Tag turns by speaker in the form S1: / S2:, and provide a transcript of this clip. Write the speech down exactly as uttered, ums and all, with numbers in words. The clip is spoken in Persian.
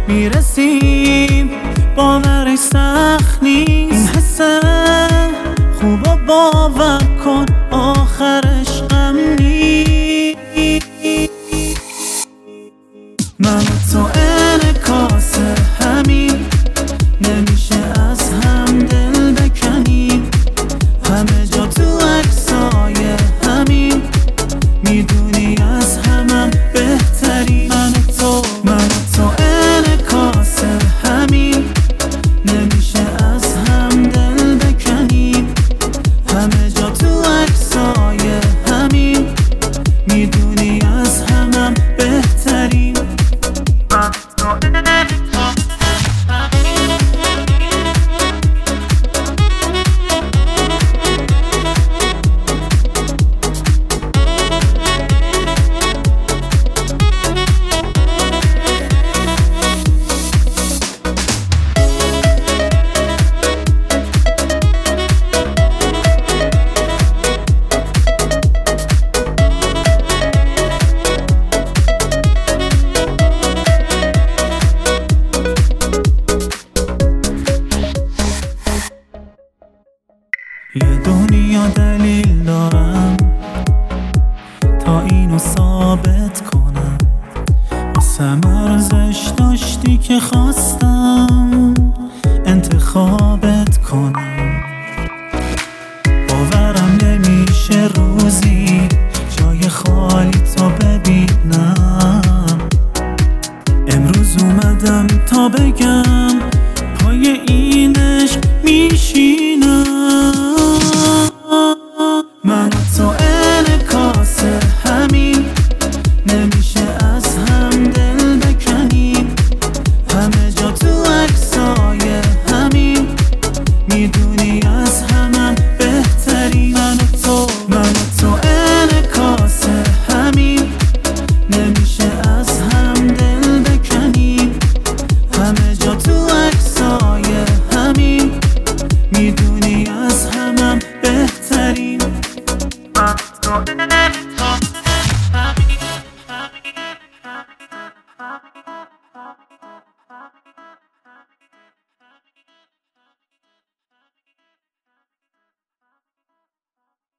S1: میرسیم باورش سخت نیست. این حسه خوب و باور کن آخرش غم نیست. من و تو انعکاس همین، نمیشه از هم دل بکنیم. همه جا تو عکسای همین، میدونی از همم بهتری. من و تو من و تو انعکاس همین، نمیشه از هم دل بکنیم. همه جا تو عکسای همین، میدونی از همم بهتری. یه دنیا دلیل دارم تا اینو ثابت کنم. واسم ارزش داشتی که خواستم انتخابت کنم. باورم نمیشه روزی جای خالی تو ببینم. امروز اومدم تا بگم پای این عشق میشی.